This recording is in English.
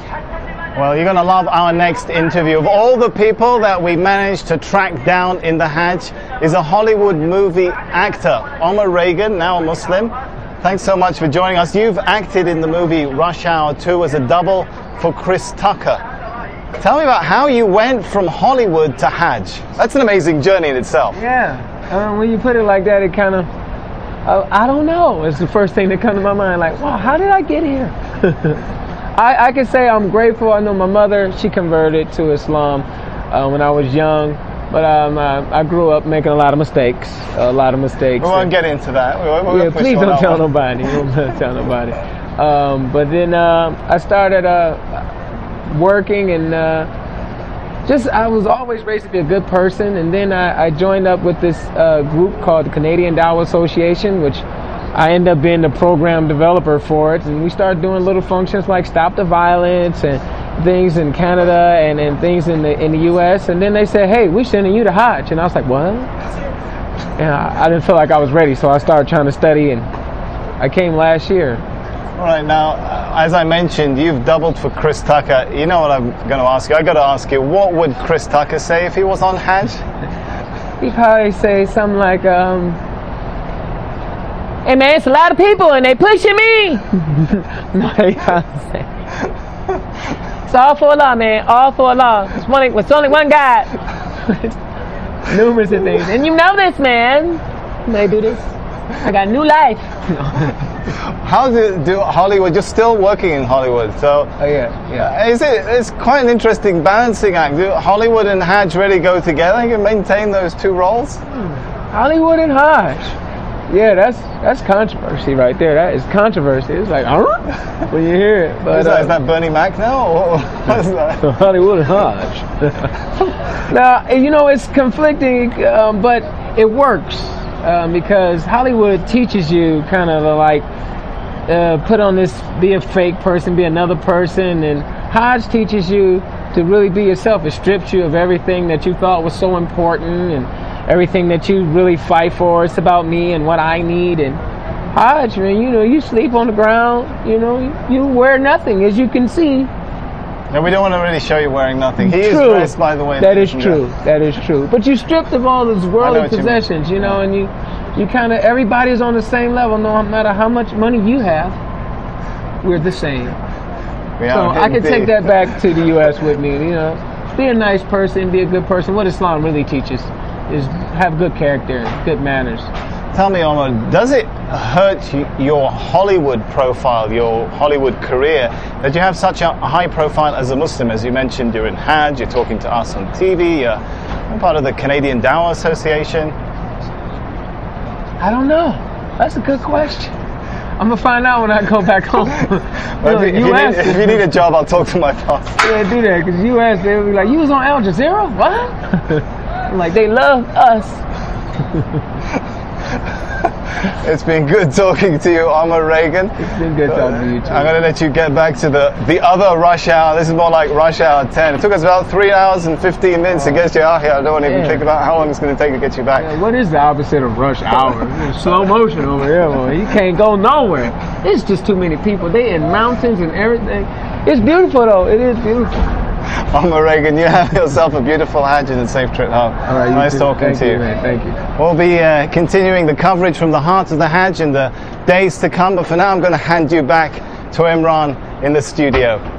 Well, you're going to love our next interview. Of all the people that we managed to track down in the Hajj is a Hollywood movie actor, Omar Reagan, now a Muslim. Thanks so much for joining us. You've acted in the movie Rush Hour 2 as a double for Chris Tucker. Tell me about how you went from Hollywood to Hajj. That's an amazing journey in itself. Yeah, when you put it like that, it kind of, I don't know. It's the first thing that comes to my mind, like, wow, how did I get here? I can say I'm grateful. I know my mother, she converted to Islam when I was young, but I grew up making a lot of mistakes. We won't get into that. Yeah, please don't tell nobody. Don't tell nobody. But then I started working, and I was always raised to be a good person. And then I joined up with this group called the Canadian Dawah Association, which I ended up being the program developer for it. And we started doing little functions like Stop the Violence and things in Canada and things in the U.S. And then they said, hey, we're sending you to Hajj. And I was like, what? And I didn't feel like I was ready, so I started trying to study, and I came last year. All right, now, as I mentioned, you've doubled for Chris Tucker. You know what I'm going to ask you? I got to ask you, what would Chris Tucker say if he was on Hajj? He'd probably say something like, hey man, it's a lot of people and they pushing me. It's all for Allah, man. All for Allah. It's only one God. Numerous of things. And you know this, man. They do this. I got new life. How do Hollywood? You're still working in Hollywood, so yeah. It's quite an interesting balancing act. Do Hollywood and Hajj really go together? You can maintain those two roles. Hollywood and Hajj. Yeah, that's controversy right there. That is controversy. It's like, when you hear it. But, is that Bernie Mac now? Or what is that? Hollywood and Hajj. Now, you know, it's conflicting, but it works because Hollywood teaches you kind of like put on this, be a fake person, be another person, and Hajj teaches you to really be yourself. It strips you of everything that you thought was so important and everything that you really fight for. It's about me and what I need. And Hajj, man, you know, you sleep on the ground, you know, you wear nothing, as you can see. No, we don't want to really show you wearing nothing. He is dressed, by the way. That is true. That is true. But you stripped of all those worldly possessions, you know, and you kind of, everybody's on the same level, no matter how much money you have. We're the same. So I can take that back to the U.S. with me, you know. Be a nice person, be a good person. What Islam really teaches is have good character, good manners. Tell me, Omar, does it hurt your Hollywood profile, your Hollywood career, that you have such a high profile as a Muslim? As you mentioned, you're in Hajj, you're talking to us on TV, you're part of the Canadian Dawah Association. I don't know. That's a good question. I'm going to find out when I go back home. Well, if you need a job, I'll talk to my boss. Yeah, do that, because U.S., they'll be like, you was on Al Jazeera? What? I'm like, they love us. It's been good talking to you, Omar Reagan. It's been good talking to you too. I'm going to let you get back to the other rush hour. This is more like rush hour 10. It took us about 3 hours and 15 minutes to get you out here. I don't want to even think about how long it's going to take to get you back. Yeah, what is the opposite of rush hour? Slow motion over here, boy. You can't go nowhere. It's just too many people. They in mountains and everything. It's beautiful though. It is beautiful. Omar Reagan, you have yourself a beautiful Hajj and a safe trip home. All right, nice talking to you. Man. Thank you. We'll be continuing the coverage from the heart of the Hajj in the days to come, but for now I'm going to hand you back to Imran in the studio.